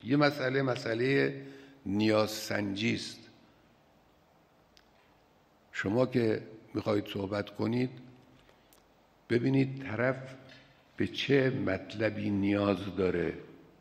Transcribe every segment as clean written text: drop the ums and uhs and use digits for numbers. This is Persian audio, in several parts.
یه مسئله نیازسنجی است. شما که میخواید صحبت کنید ببینید طرف به چه مطلبی نیاز داره،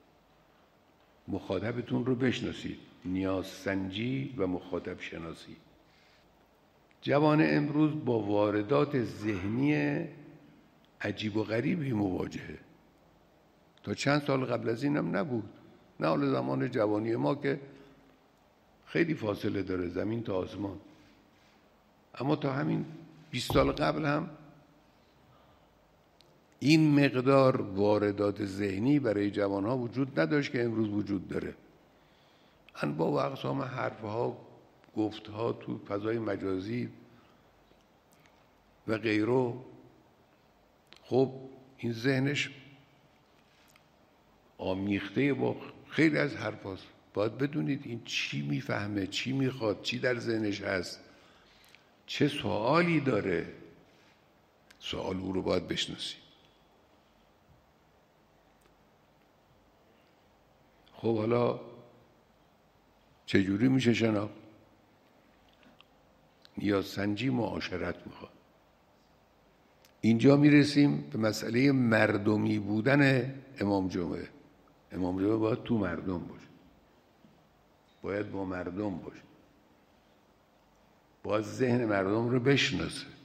مخاطبتون رو بشناسید. نیازسنجی و مخاطب شناسی. جوان امروز با واردات ذهنی عجیب و غریبی مواجهه. تا چند سال قبل از اینم نبود. نه حال زمان جوانی ما که خیلی فاصله داره زمین تا آسمان، اما تا همین 20 سال قبل هم این مقدار واردات ذهنی برای جوانها وجود نداشت که امروز وجود داره. انواع و اقسام حرفها، گفتها تو فضای مجازی و غیره. خب این ذهنش آمیخته با خیلی از حرفاست. باید بدونید این چی میفهمه، چی میخواد، چی در ذهنش هست، چه سوالی داره. سوال او رو باید بشناسید. خب حالا چجوری میشه شناخت؟ نیازسنجی معاشرت میخواد. اینجا میرسیم به مسئله مردمی بودن امام جمعه. امام جمعه باید تو مردم باشه، باید با مردم باشه، باید ذهن مردم رو بشناسه.